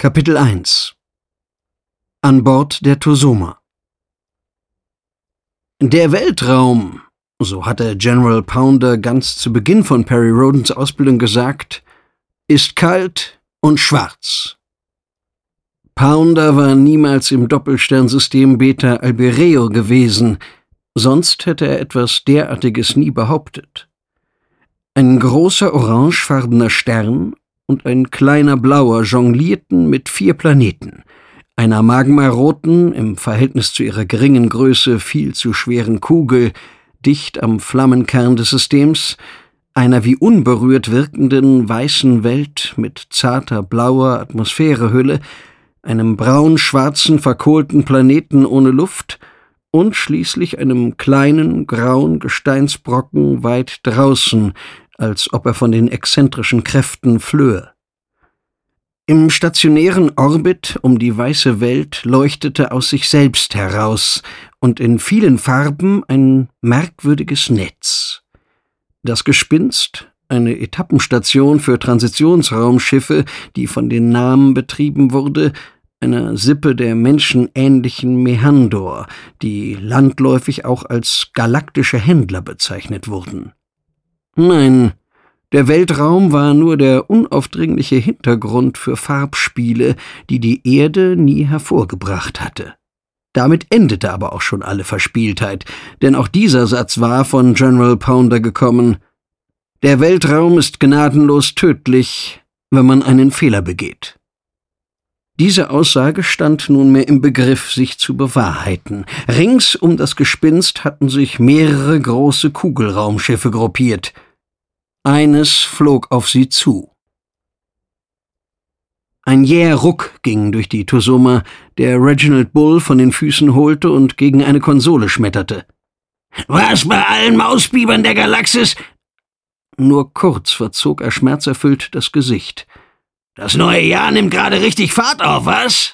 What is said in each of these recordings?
Kapitel 1 An Bord der Tosoma. Der Weltraum, so hatte General Pounder ganz zu Beginn von Perry Rhodens Ausbildung gesagt, ist kalt und schwarz. Pounder war niemals im Doppelsternsystem Beta Albireo gewesen, sonst hätte er etwas derartiges nie behauptet. Ein großer orangefarbener Stern und ein kleiner blauer jonglierten mit 4 Planeten, einer magmaroten, im Verhältnis zu ihrer geringen Größe viel zu schweren Kugel, dicht am Flammenkern des Systems, einer wie unberührt wirkenden weißen Welt mit zarter blauer Atmosphärehülle, einem braun-schwarzen verkohlten Planeten ohne Luft und schließlich einem kleinen, grauen Gesteinsbrocken weit draußen, als ob er von den exzentrischen Kräften flöhe. Im stationären Orbit um die weiße Welt leuchtete aus sich selbst heraus und in vielen Farben ein merkwürdiges Netz. Das Gespinst, eine Etappenstation für Transitionsraumschiffe, die von den Namen betrieben wurde, einer Sippe der menschenähnlichen Mehandor, die landläufig auch als galaktische Händler bezeichnet wurden. Nein, der Weltraum war nur der unaufdringliche Hintergrund für Farbspiele, die die Erde nie hervorgebracht hatte. Damit endete aber auch schon alle Verspieltheit, denn auch dieser Satz war von General Pounder gekommen: Der Weltraum ist gnadenlos tödlich, wenn man einen Fehler begeht. Diese Aussage stand nunmehr im Begriff, sich zu bewahrheiten. Rings um das Gespinst hatten sich mehrere große Kugelraumschiffe gruppiert. Eines flog auf sie zu. Ein jäher Ruck ging durch die Tosoma, der Reginald Bull von den Füßen holte und gegen eine Konsole schmetterte. »Was bei allen Mausbibern der Galaxis?« Nur kurz verzog er schmerzerfüllt das Gesicht. »Das neue Jahr nimmt gerade richtig Fahrt auf, was?«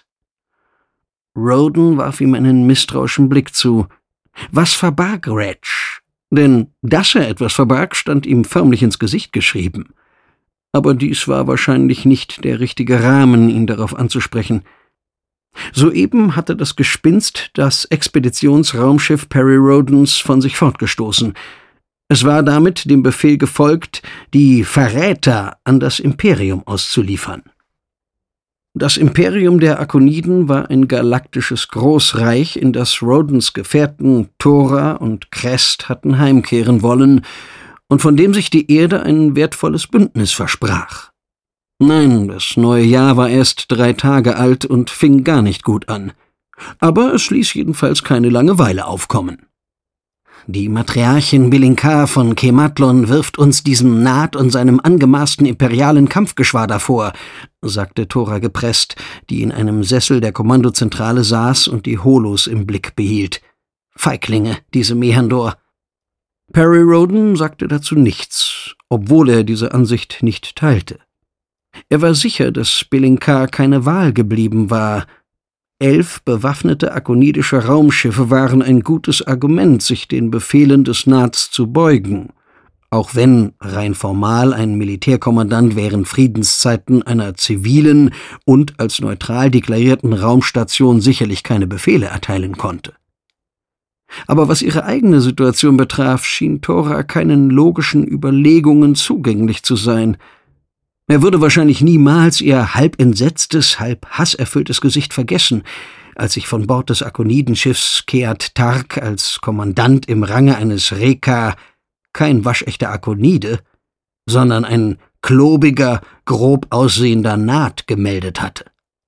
Rhoden warf ihm einen misstrauischen Blick zu. Was verbarg Reg? Denn dass er etwas verbarg, stand ihm förmlich ins Gesicht geschrieben. Aber dies war wahrscheinlich nicht der richtige Rahmen, ihn darauf anzusprechen. Soeben hatte das Gespinst das Expeditionsraumschiff Perry Rhodens von sich fortgestoßen. Es war damit dem Befehl gefolgt, die Verräter an das Imperium auszuliefern. Das Imperium der Akoniden war ein galaktisches Großreich, in das Rhodens Gefährten Thora und Crest hatten heimkehren wollen und von dem sich die Erde ein wertvolles Bündnis versprach. Nein, das neue Jahr war erst 3 Tage alt und fing gar nicht gut an. Aber es ließ jedenfalls keine Langeweile aufkommen. Die Matriarchin Bilinkar von Kematlon wirft uns diesem Naht und seinem angemaßten imperialen Kampfgeschwader vor, sagte Thora gepresst, die in einem Sessel der Kommandozentrale saß und die Holos im Blick behielt. Feiglinge, diese Mehandor. Perry Rhoden sagte dazu nichts, obwohl er diese Ansicht nicht teilte. Er war sicher, dass Bilinkar keine Wahl geblieben war. 11 bewaffnete akonidische Raumschiffe waren ein gutes Argument, sich den Befehlen des Nats zu beugen, auch wenn rein formal ein Militärkommandant während Friedenszeiten einer zivilen und als neutral deklarierten Raumstation sicherlich keine Befehle erteilen konnte. Aber was ihre eigene Situation betraf, schien Thora keinen logischen Überlegungen zugänglich zu sein. Er würde wahrscheinlich niemals ihr halb entsetztes, halb hasserfülltes Gesicht vergessen, als sich von Bord des Akonidenschiffs Keat Tark als Kommandant im Range eines Reka kein waschechter Akonide, sondern ein klobiger, grob aussehender Naht gemeldet hatte.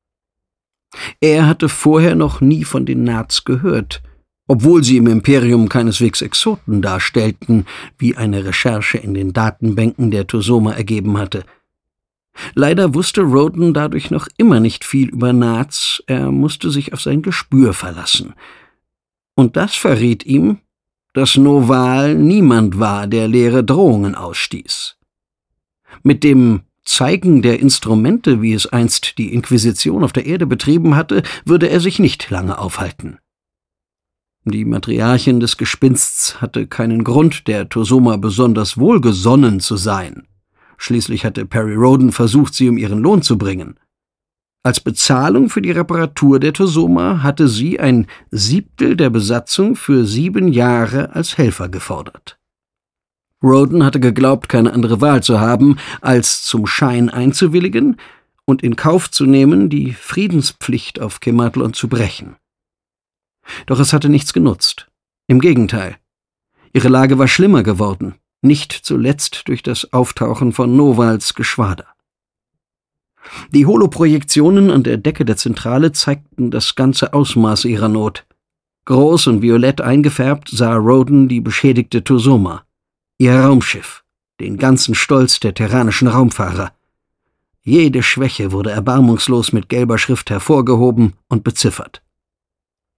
Er hatte vorher noch nie von den Nats gehört, obwohl sie im Imperium keineswegs Exoten darstellten, wie eine Recherche in den Datenbänken der Tosoma ergeben hatte. Leider wusste Rhoden dadurch noch immer nicht viel über Nats, er musste sich auf sein Gespür verlassen. Und das verriet ihm, dass Noval niemand war, der leere Drohungen ausstieß. Mit dem Zeigen der Instrumente, wie es einst die Inquisition auf der Erde betrieben hatte, würde er sich nicht lange aufhalten. Die Matriarchin des Gespinsts hatte keinen Grund, der Tosoma besonders wohlgesonnen zu sein. Schließlich hatte Perry Rhoden versucht, sie um ihren Lohn zu bringen. Als Bezahlung für die Reparatur der Tosoma hatte sie 1/7 der Besatzung für 7 Jahre als Helfer gefordert. Roden hatte geglaubt, keine andere Wahl zu haben, als zum Schein einzuwilligen und in Kauf zu nehmen, die Friedenspflicht auf Kematlon zu brechen. Doch es hatte nichts genutzt. Im Gegenteil. Ihre Lage war schlimmer geworden, nicht zuletzt durch das Auftauchen von Novals Geschwader. Die Holoprojektionen an der Decke der Zentrale zeigten das ganze Ausmaß ihrer Not. Groß und violett eingefärbt sah Roden die beschädigte Tosoma, ihr Raumschiff, den ganzen Stolz der terranischen Raumfahrer. Jede Schwäche wurde erbarmungslos mit gelber Schrift hervorgehoben und beziffert.